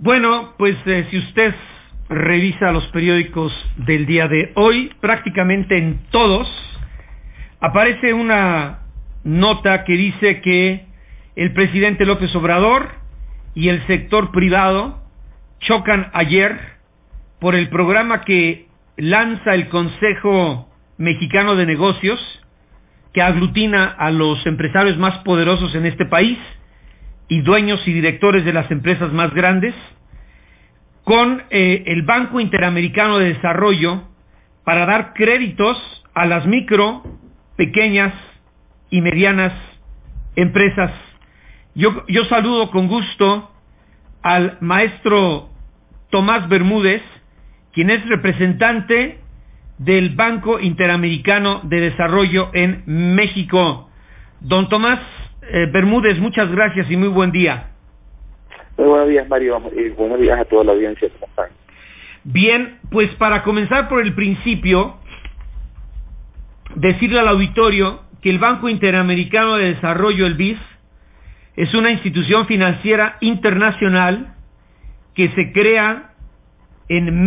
Bueno, pues si usted revisa los periódicos del día de hoy, prácticamente en todos aparece una nota que dice que el presidente López Obrador y el sector privado chocan ayer por el programa que lanza el Consejo Mexicano de Negocios, que aglutina a los empresarios más poderosos en este país y dueños y directores de las empresas más grandes, con el Banco Interamericano de Desarrollo para dar créditos a las micro, pequeñas y medianas empresas. Yo saludo con gusto al maestro Tomás Bermúdez, quien es representante del Banco Interamericano de Desarrollo en México. Don Tomás Bermúdez, muchas gracias y muy buen día. Muy buenos días, Mario, y buenos días a toda la audiencia. ¿Cómo están? Bien, pues para comenzar por el principio, decirle al auditorio que el Banco Interamericano de Desarrollo, el BID, es una institución financiera internacional que se crea en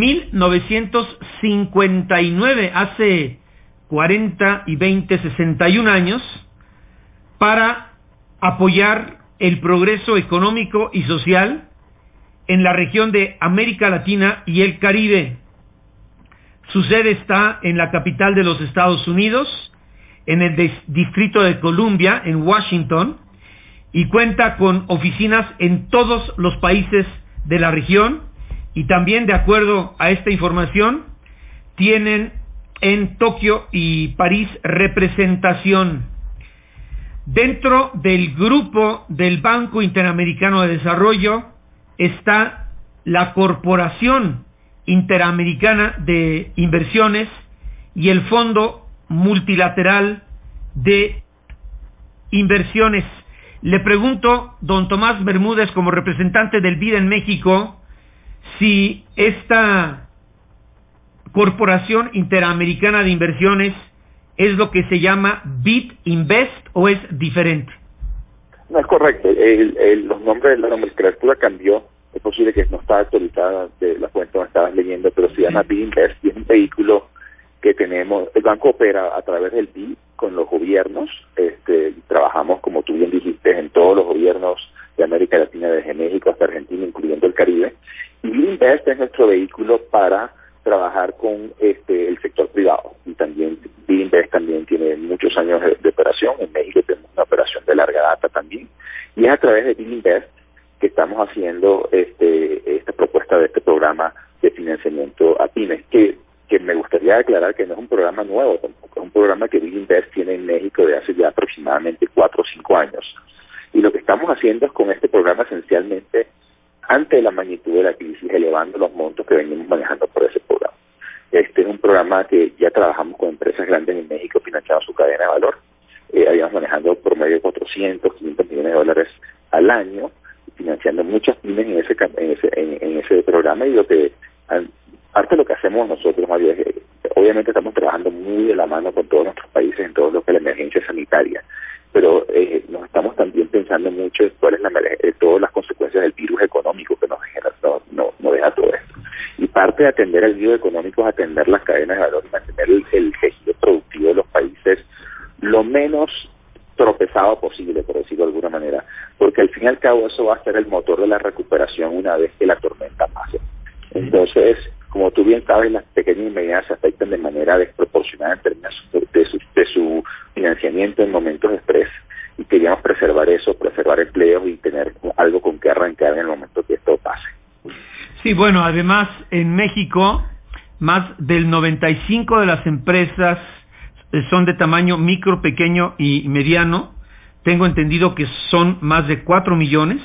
1959, hace 40 y 20, 61 años, para apoyar el progreso económico y social en la región de América Latina y el Caribe. Su sede está en la capital de los Estados Unidos, en el Distrito de Columbia, en Washington, y cuenta con oficinas en todos los países de la región, y también, de acuerdo a esta información, tienen en Tokio y París representación. Dentro del grupo del Banco Interamericano de Desarrollo está la Corporación Interamericana de Inversiones y el Fondo Multilateral de Inversiones. Le pregunto, don Tomás Bermúdez, como representante del BID en México, si esta Corporación Interamericana de Inversiones es lo que se llama BID Invest o es diferente. No, es correcto. Los nombres, la nomenclatura cambió. Es posible que no está actualizada de la fuente donde estabas leyendo, pero se llama BID Invest y es un vehículo que tenemos. El banco opera a través del BID con los gobiernos. Trabajamos, como tú bien dijiste, en todos los gobiernos de América Latina, desde México hasta Argentina, incluyendo el Caribe. Y BID Invest es nuestro vehículo para trabajar con el sector privado. Y también BID Invest también tiene muchos años de operación. En México tenemos una operación de larga data también. Y es a través de BID Invest que estamos haciendo esta propuesta de este programa de financiamiento a pymes, que me gustaría aclarar que no es un programa nuevo tampoco, es un programa que BID Invest tiene en México de hace ya aproximadamente 4 o 5 años. Y lo que estamos haciendo es con este programa esencialmente, ante la magnitud de la crisis, elevando los montos que venimos manejando por ese programa. Este es un programa que ya trabajamos con empresas grandes en México financiando su cadena de valor. Habíamos manejando por medio de 400, 500 millones de dólares al año, financiando muchas pymes en ese programa. Y parte de lo que hacemos nosotros, Mario, es, obviamente estamos trabajando muy de la mano con todos nuestros países en todo lo que es la emergencia sanitaria, pero nos estamos también pensando mucho en cuáles todas las consecuencias del virus económico que nos deja todo esto. Y parte de atender el virus económico es atender las cadenas de valor y mantener el tejido productivo de los países lo menos tropezado posible, por decirlo de alguna manera, porque al fin y al cabo eso va a ser el motor de la recuperación una vez que la tormenta pase. Entonces, como tú bien sabes, las pequeñas y medianas se afectan de manera desproporcionada en términos de su financiamiento en momentos de estrés, y queríamos preservar eso, preservar empleos y tener algo con que arrancar en el momento que esto pase. Sí, bueno, además en México más del 95% de las empresas son de tamaño micro, pequeño y mediano. Tengo entendido que son más de 4 millones.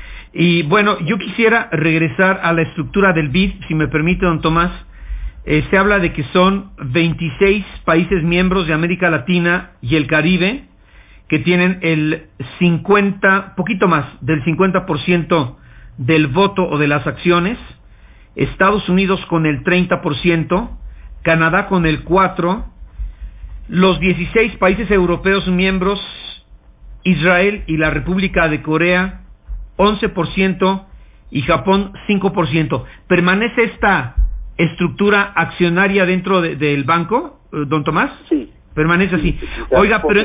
Y bueno, yo quisiera regresar a la estructura del BID, si me permite, don Tomás. Se habla de que son 26 países miembros de América Latina y el Caribe que tienen el 50, poquito más del 50% del voto o de las acciones. Estados Unidos con el 30%, Canadá con el 4%, los 16 países europeos miembros, Israel y la República de Corea 11%, y Japón 5%. ¿Permanece esta estructura accionaria dentro del banco, don Tomás? Sí. Permanece así. Sí, Oiga, pero...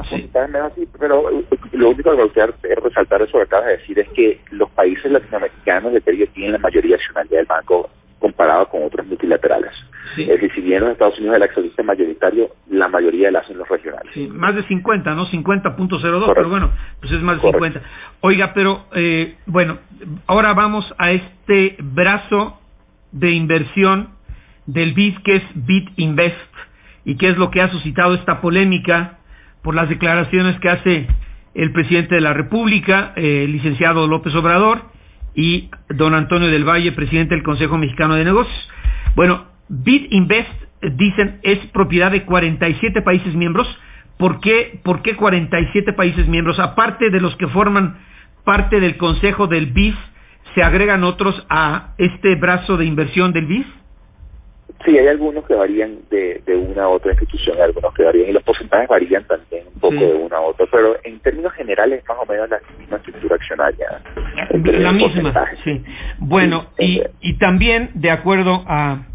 pero lo único que quiero resaltar eso que acabas de decir es que los países latinoamericanos de Perú tienen la mayoría accionaria del banco comparado con otros multilaterales. Sí. Es decir, si bien en los Estados Unidos el accionista mayoritario, la mayoría la hacen los regionales. Sí, más de 50, ¿no? 50.02, pero bueno, pues es más de 50. Oiga, pero bueno, ahora vamos a este brazo de inversión del BID, que es BID Invest, y qué es lo que ha suscitado esta polémica por las declaraciones que hace el presidente de la República, el licenciado López Obrador, y don Antonio del Valle, presidente del Consejo Mexicano de Negocios. Bueno, BID Invest, dicen, es propiedad de 47 países miembros. ¿Por qué 47 países miembros? Aparte de los que forman parte del Consejo del BID, ¿se agregan otros a este brazo de inversión del BID? Sí, hay algunos que varían de una a otra institución, algunos que varían, y los porcentajes varían también un poco de una a otra, pero en términos generales más o menos la misma estructura accionaria. La misma, sí. Bueno, sí, y también, de acuerdo a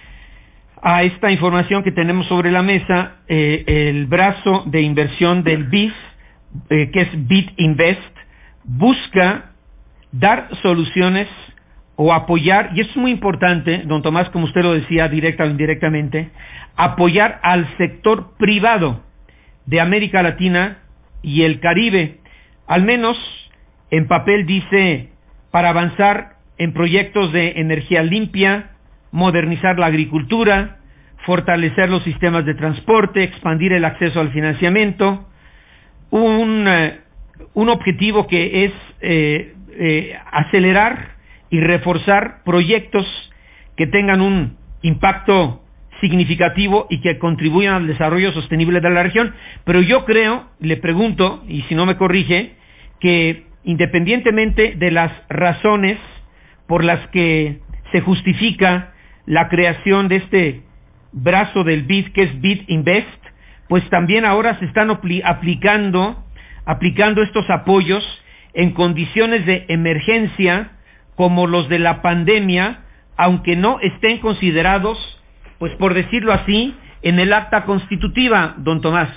esta información que tenemos sobre la mesa, el brazo de inversión del BID, que es BID Invest, busca dar soluciones o apoyar, y es muy importante, don Tomás, como usted lo decía, directa o indirectamente, apoyar al sector privado de América Latina y el Caribe, al menos en papel dice, para avanzar en proyectos de energía limpia, modernizar la agricultura, fortalecer los sistemas de transporte, expandir el acceso al financiamiento, un objetivo que es acelerar y reforzar proyectos que tengan un impacto significativo y que contribuyan al desarrollo sostenible de la región. Pero yo creo, le pregunto, y si no me corrige, que independientemente de las razones por las que se justifica la creación de este brazo del BID, que es BID Invest, pues también ahora se están aplicando estos apoyos en condiciones de emergencia, como los de la pandemia, aunque no estén considerados, pues por decirlo así, en el acta constitutiva, don Tomás.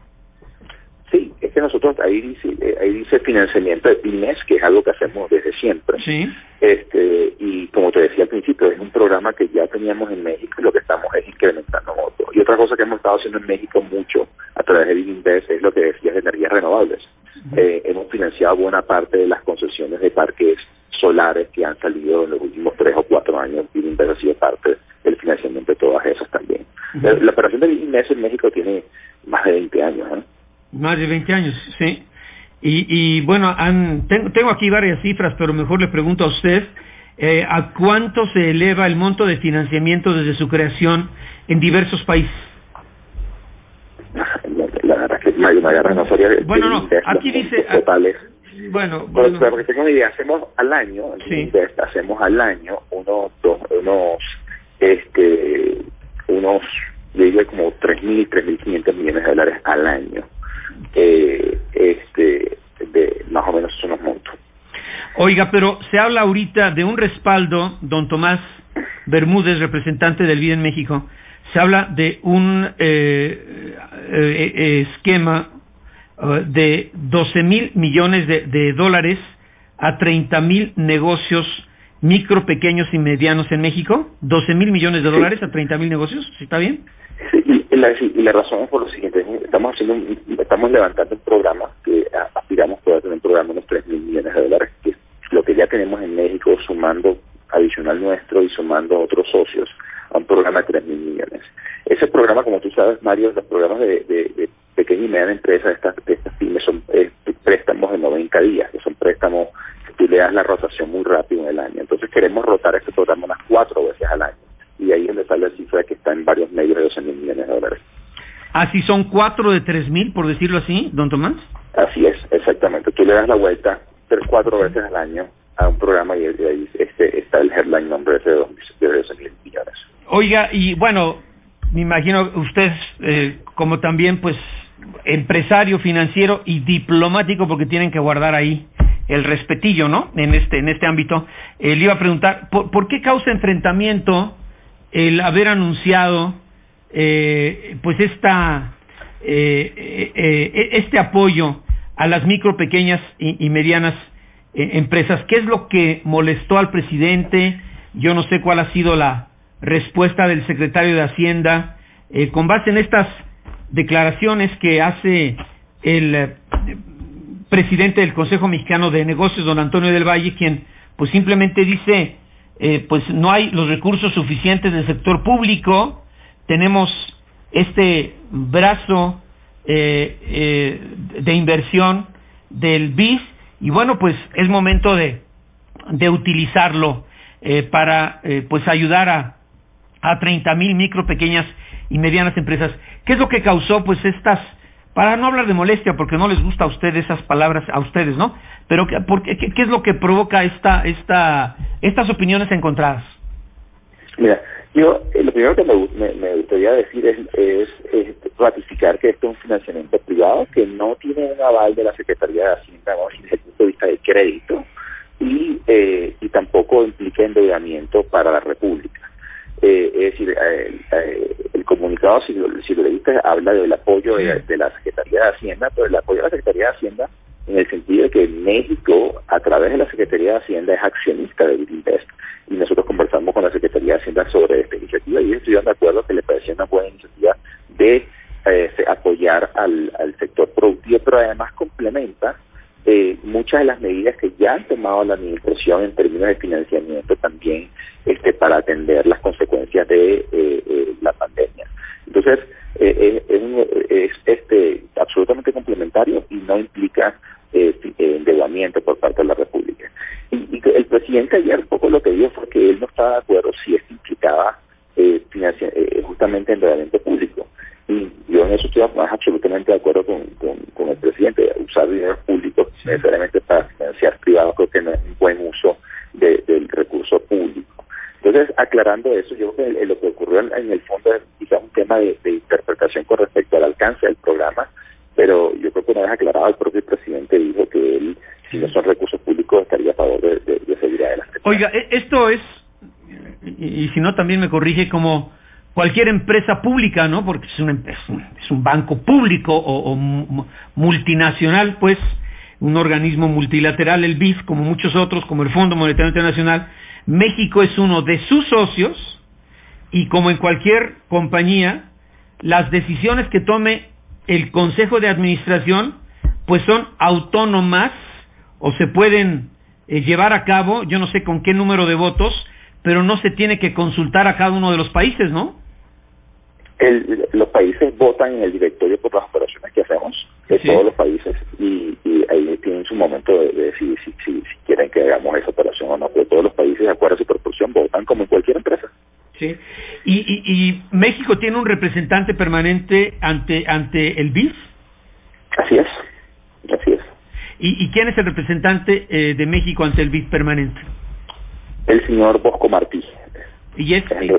Sí, es que nosotros ahí dice financiamiento de pymes, que es algo que hacemos desde siempre. Sí. Y como te decía al principio, es un programa que ya teníamos en México y lo que estamos es incrementando otro. Y otra cosa que hemos estado haciendo en México mucho a través de BID Invest es lo que decías de energías renovables. Hemos financiado buena parte de las concesiones de parques solares que han salido en los últimos 3 o 4 años. BID Invest ha sido parte del financiamiento de todas esas también. La operación de BID Invest en México tiene más de 20 años, ¿eh? Más de 20 años, sí. Y bueno, tengo aquí varias cifras, pero mejor le pregunto a usted, ¿a cuánto se eleva el monto de financiamiento desde su creación en diversos países? La verdad que no sabría. Bueno, no, aquí dice... Totales. Bueno, pero porque tengo una idea, hacemos al año, sí, hacemos al año unos yo diría como 3.500 millones de dólares al año. De más o menos son los montos. Oiga, pero se habla ahorita de un respaldo, don Tomás Bermúdez, representante del BID en México, se habla de un esquema de 12,000 millones de dólares a 30,000 negocios micro, pequeños y medianos en México. 12,000 millones de dólares a 30,000 negocios, ¿sí está bien? Sí, y la razón es por lo siguiente: estamos levantando un programa que aspiramos poder tener un programa de unos 3,000 millones de dólares, que es lo que ya tenemos en México, sumando adicional nuestro y sumando otros socios a un programa de 3,000 millones. Ese programa, como tú sabes, Mario, los programas de pequeña y mediana empresa de estas pymes son préstamos de 90 días, que son préstamos que tú le das la rotación muy rápido en el año. Entonces queremos rotar este programa unas 4 veces al año. Y ahí es donde sale la cifra que está en varios medios de 12,000 millones de dólares. ¿Así son 4 de 3,000, por decirlo así, don Tomás? Así es, exactamente. Tú le das la vuelta 3-4 veces al año a un programa y ahí está el headline number de 12,000 millones. Oiga, y bueno, me imagino usted como también pues empresario financiero y diplomático, porque tienen que guardar ahí el respetillo, ¿no? En este ámbito. Le iba a preguntar, ¿por qué causa enfrentamiento el haber anunciado pues este apoyo a las micro, pequeñas y medianas empresas? ¿Qué es lo que molestó al presidente? Yo no sé cuál ha sido la respuesta del secretario de Hacienda con base en estas declaraciones que hace el presidente del Consejo Mexicano de Negocios, don Antonio del Valle, quien pues simplemente dice pues no hay los recursos suficientes del sector público, tenemos este brazo de inversión del BIS y bueno, pues es momento de utilizarlo para pues ayudar a 30,000 micro, pequeñas y medianas empresas. ¿Qué es lo que causó pues para no hablar de molestia, porque no les gusta a ustedes esas palabras, a ustedes, ¿no? Pero ¿qué es lo que provoca estas opiniones encontradas? Mira, yo lo primero que me gustaría decir es ratificar que esto es un financiamiento privado que no tiene un aval de la Secretaría de Hacienda, ¿no?, desde el punto de vista de crédito y tampoco implica endeudamiento para la República. Es decir, el comunicado, si lo leíste, habla del apoyo de la Secretaría de Hacienda, pero el apoyo de la Secretaría de Hacienda en el sentido de que México, a través de la Secretaría de Hacienda, es accionista de BitInvest, y nosotros conversamos con la Secretaría de Hacienda sobre esta iniciativa, y estuvieron de acuerdo que le parecía una buena iniciativa de apoyar al sector productivo, pero además complementa muchas de las medidas que ya han tomado la administración en términos de financiamiento también para atender las consecuencias de la pandemia. Entonces, es absolutamente complementario y no implica endeudamiento por parte de la República. Y el presidente ayer un poco lo que dijo fue que él no estaba de acuerdo si esto implicaba justamente endeudamiento público. Y yo en eso estoy absolutamente de acuerdo con el presidente. Usar dinero público necesariamente para financiar privados creo que no es un buen uso del recurso público. Entonces, aclarando eso, yo creo que lo que ocurrió en el fondo es quizás un tema de interpretación con respecto al alcance del programa, pero yo creo que una vez aclarado, el propio presidente dijo que él, si no son recursos públicos, estaría a favor de seguir adelante. Oiga, esto es, y si no también me corrige, como cualquier empresa pública, ¿no? Porque es un banco público o multinacional, pues, un organismo multilateral, el BIF, como muchos otros, como el Fondo Monetario Internacional. México es uno de sus socios y como en cualquier compañía, las decisiones que tome el Consejo de Administración pues son autónomas o se pueden llevar a cabo, yo no sé con qué número de votos, pero no se tiene que consultar a cada uno de los países, ¿no? Los países votan en el directorio por las operaciones que hacemos, de todos los países, y ahí tienen su momento de decidir si quieren que hagamos esa operación o no, pero todos los países, de acuerdo a su proporción, votan como en cualquier empresa. Sí. ¿Y México tiene un representante permanente ante el BIF? Así es. ¿Y quién es el representante de México ante el BIF permanente? El señor Bosco Martí. ¿Y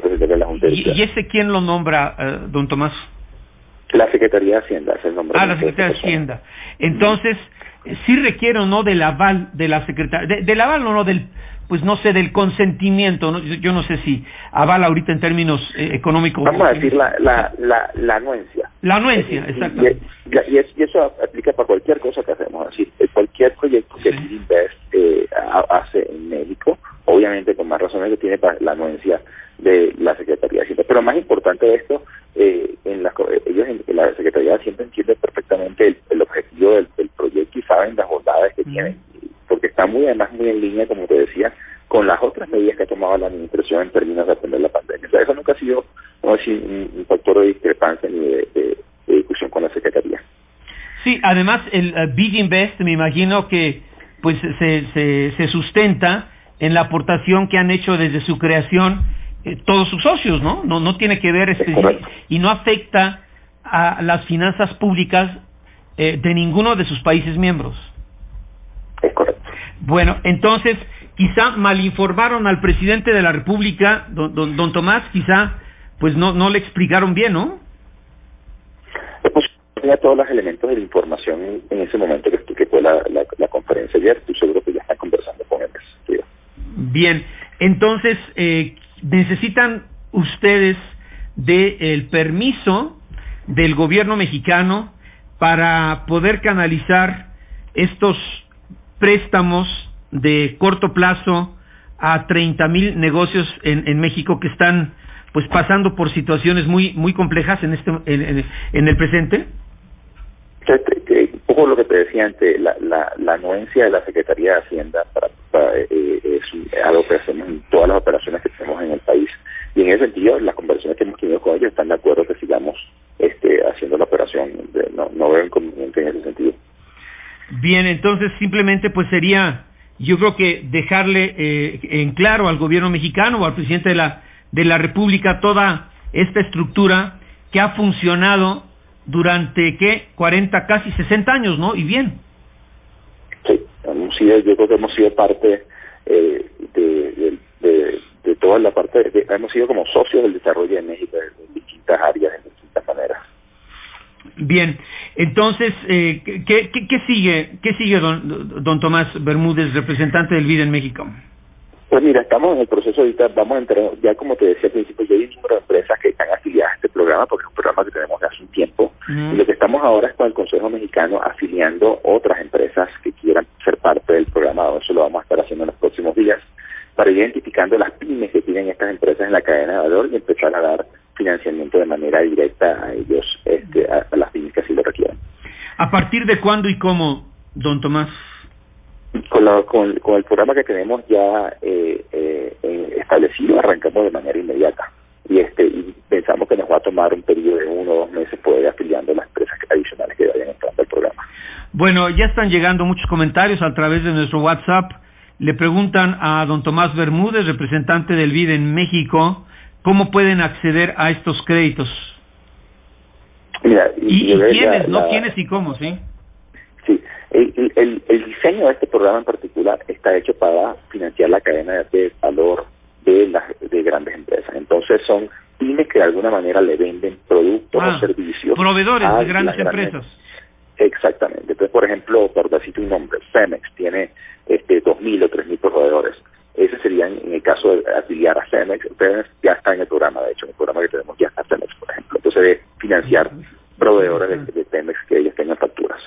ese quién lo nombra, don Tomás? La Secretaría de Hacienda es el nombre. La Secretaría de Hacienda. Entonces, sí requiere o no del aval de la Secretaría, del aval o no del, pues no sé, del consentimiento, ¿no? Yo no sé si aval ahorita en términos económicos. Vamos a decir la anuencia. La anuencia, exacto. Y eso aplica para cualquier cosa que hacemos, es decir, cualquier proyecto que BitInvest hace en México, obviamente con más razones que tiene para la anuencia de la Secretaría de Hacienda. Pero más importante de esto, ellos en la Secretaría de Hacienda entienden perfectamente el objetivo del proyecto y saben las bondades que tienen, porque está además muy en línea, como te decía, con las otras medidas que ha tomado la administración en términos de atender la pandemia. O sea, eso nunca ha sido, vamos a decir, un factor de discrepancia ni de discusión con la Secretaría. Sí, además el BitInvest, me imagino que pues se sustenta en la aportación que han hecho desde su creación todos sus socios, ¿no? No tiene que ver y no afecta a las finanzas públicas de ninguno de sus países miembros. Es correcto. Bueno, entonces quizá malinformaron al presidente de la República, don Tomás, quizá pues no le explicaron bien, ¿no? Pues tenía todos los elementos de la información en ese momento que fue la conferencia ayer. Estoy seguro que ya están conversando con él. Sí. Bien, entonces, ¿necesitan ustedes del permiso del gobierno mexicano para poder canalizar estos préstamos de corto plazo a 30,000 negocios en México que están pues pasando por situaciones muy complejas en el presente? Un poco lo que te decía antes, la anuencia de la Secretaría de Hacienda es algo que hacemos en todas las operaciones que tenemos en el país, y en ese sentido las conversaciones que hemos tenido con ellos están de acuerdo que sigamos haciendo la operación. No veo inconveniente en ese sentido. Bien, entonces simplemente pues sería, yo creo que dejarle en claro al gobierno mexicano o al presidente de la República toda esta estructura que ha funcionado durante, 40, casi 60 años, ¿no? Y bien. Sí, yo creo que hemos sido parte de toda la parte, hemos sido como socios del desarrollo de México en distintas áreas, en distintas maneras. Bien, entonces, ¿qué sigue, don Tomás Bermúdez, representante del BID en México? Pues mira, estamos en el proceso ahorita, vamos a entrar, ya como te decía al principio, ya hay un número de empresas que están afiliadas a este programa, porque es un programa que tenemos hace un tiempo, y lo que estamos ahora es con el Consejo Mexicano afiliando otras empresas que quieran ser parte del programa. Eso lo vamos a estar haciendo en los próximos días, para ir identificando las pymes que tienen estas empresas en la cadena de valor y empezar a dar financiamiento de manera directa a ellos, a las pymes que así lo requieran. ¿A partir de cuándo y cómo, don Tomás? Con el programa que tenemos ya establecido, arrancamos de manera inmediata y pensamos que nos va a tomar un periodo de 1 o 2 meses poder ir afiliando las empresas adicionales que vayan entrando al programa. Bueno, ya están llegando muchos comentarios a través de nuestro WhatsApp. Le preguntan a don Tomás Bermúdez, representante del BID en México, ¿cómo pueden acceder a estos créditos? Mira, ¿Y quiénes, quiénes y cómo, sí? Sí, el diseño de este programa en particular está hecho para financiar la cadena de valor de grandes empresas. Entonces son pymes que de alguna manera le venden productos o servicios. Proveedores de grandes empresas. Exactamente. Entonces, por ejemplo, por decirte un nombre, Cemex tiene 2,000 o 3,000 proveedores. Ese sería en el caso de afiliar a Cemex. Cemex ya está en el programa, de hecho, en el programa que tenemos ya está Cemex, por ejemplo. Entonces, de financiar proveedores de Cemex que ellos tengan facturas.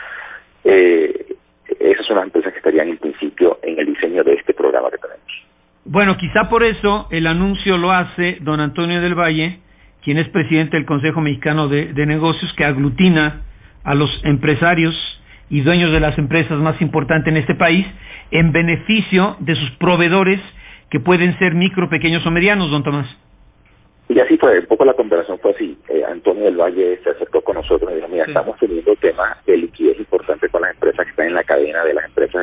Esas son las empresas que estarían en principio en el diseño de este programa que tenemos. Bueno, quizá por eso el anuncio lo hace don Antonio del Valle, quien es presidente del Consejo Mexicano de Negocios, que aglutina a los empresarios y dueños de las empresas más importantes en este país, en beneficio de sus proveedores, que pueden ser micro, pequeños o medianos, don Tomás. Y así fue, un poco la conversación fue así. Antonio del Valle se acercó con nosotros y dijo, mira, estamos teniendo temas de liquidez importantes con las empresas que están en la cadena de las empresas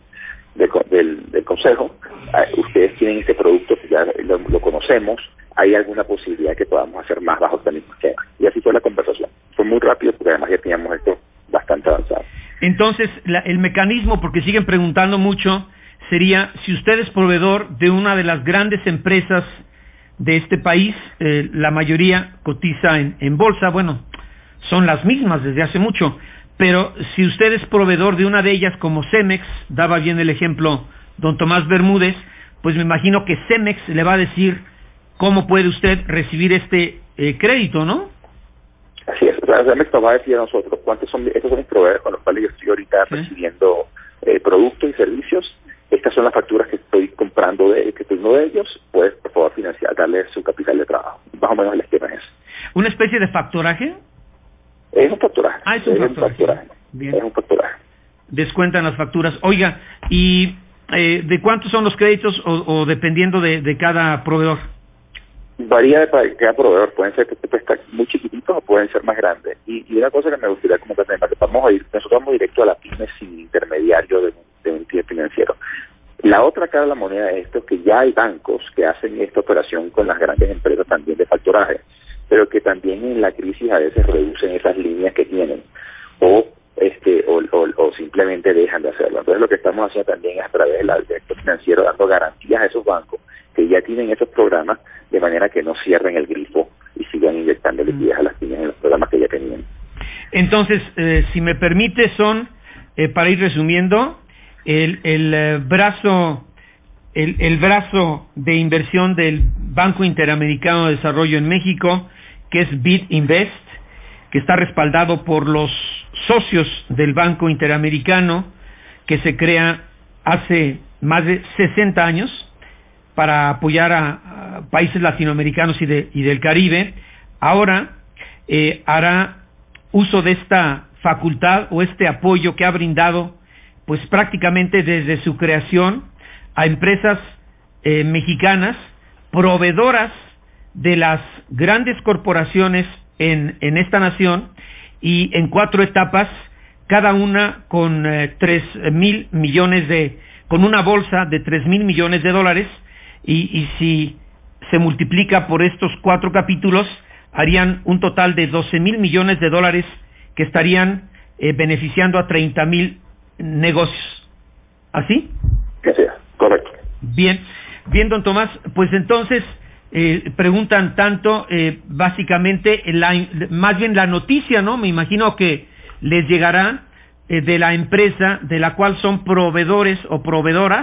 del Consejo. Ustedes tienen este producto que ya lo conocemos, ¿hay alguna posibilidad que podamos hacer más bajo este mismo esquema? Y así fue la conversación. Fue muy rápido porque además ya teníamos esto bastante avanzado. Entonces, el mecanismo, porque siguen preguntando mucho, sería, si usted es proveedor de una de las grandes empresas de este país, la mayoría cotiza en bolsa, bueno, son las mismas desde hace mucho, pero si usted es proveedor de una de ellas como Cemex, daba bien el ejemplo don Tomás Bermúdez, pues me imagino que Cemex le va a decir cómo puede usted recibir este crédito, ¿no? Así es, Cemex nos va a decir a nosotros cuántos son, estos son mis proveedores con los cuales yo estoy ahorita recibiendo productos y servicios. Estas son las facturas que estoy comprando que estoy uno de ellos, pues por favor financiar, darle su capital de trabajo. Más o menos el esquema es. ¿Una especie de factoraje? Es un factoraje. Es un factoraje. Bien. Es un factoraje. Descuentan las facturas. Oiga, ¿y de cuántos son los créditos o dependiendo de cada proveedor? Varía de cada proveedor, pueden ser muy chiquititos o pueden ser más grandes. Y una cosa que me gustaría comentar también, nosotros vamos directo a la pyme sin intermediario de un entidad financiero. La otra cara de la moneda es esto, que ya hay bancos que hacen esta operación con las grandes empresas también de factoraje, pero que también en la crisis a veces reducen esas líneas que tienen o simplemente dejan de hacerlo. Entonces lo que estamos haciendo también es a través del director financiero dando garantías a esos bancos que ya tienen esos programas, de manera que no cierren el grifo y sigan inyectando liquidez a las pymes en los programas que ya tenían. Entonces, si me permite, son, para ir resumiendo, el brazo de inversión del Banco Interamericano de Desarrollo en México, que es BID Invest, que está respaldado por los socios del Banco Interamericano, que se crea hace más de 60 años para apoyar a países latinoamericanos y del Caribe. Ahora hará uso de esta facultad o este apoyo que ha brindado pues prácticamente desde su creación a empresas mexicanas, proveedoras de las grandes corporaciones en esta nación, y en 4 etapas, cada una con 3,000 millones con una bolsa de 3,000 millones de dólares, y si se multiplica por estos 4 capítulos, harían un total de 12,000 millones de dólares que estarían beneficiando a 30,000 negocios. ¿Así? Que sea, correcto. Bien, don Tomás, pues entonces preguntan tanto, básicamente, más bien la noticia, ¿no? Me imagino que les llegará de la empresa de la cual son proveedores o proveedoras,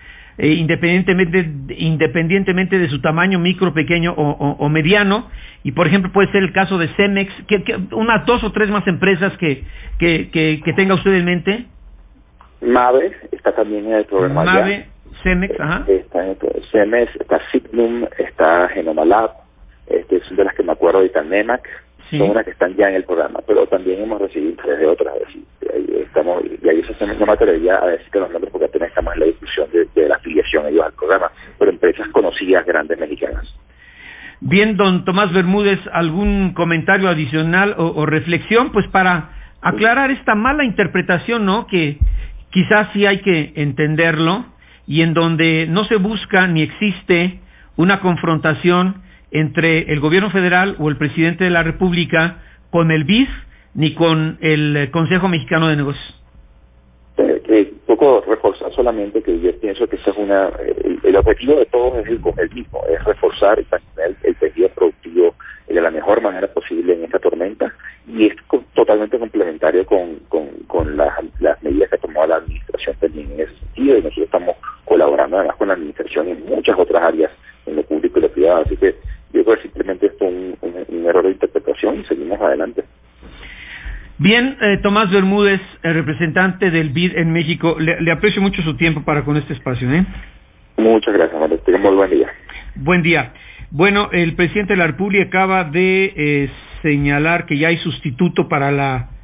independientemente de su tamaño, micro, pequeño o mediano, y por ejemplo puede ser el caso de Cemex, que unas 2 o 3 más empresas que tenga usted en mente. Mave está también en el programa. Mave, Cemex, ajá. Está en Cemex, está Signum, está Genoma Lab, son de las que me acuerdo ahorita, Nemac, sí. Son unas que están ya en el programa, pero también hemos recibido desde otras, y ahí no me atrevería a decir que los nombres porque apenas estamos en la discusión de la afiliación ellos al programa, pero empresas conocidas, grandes, mexicanas. Bien, don Tomás Bermúdez, ¿algún comentario adicional o reflexión? Pues para aclarar esta mala interpretación, ¿no? Que quizás sí hay que entenderlo, y en donde no se busca ni existe una confrontación entre el gobierno federal o el presidente de la República con el BID ni con el Consejo Mexicano de Negocios. Poco reforzar solamente que yo pienso que esa es el objetivo de todos es el mismo, es reforzar y mantener el tejido productivo de la mejor manera posible en esta tormenta, y es totalmente complementario con las medidas que ha tomado la administración también en ese sentido, y nosotros estamos colaborando además con la administración en muchas otras áreas, en lo público y lo privado, así que yo creo que simplemente esto es un error de interpretación y seguimos adelante. Bien, Tomás Bermúdez, representante del BID en México, le aprecio mucho su tiempo para con este espacio. Muchas gracias, Manuel. Tenga muy buen día. Buen día. Bueno, el presidente de la República acaba de señalar que ya hay sustituto para la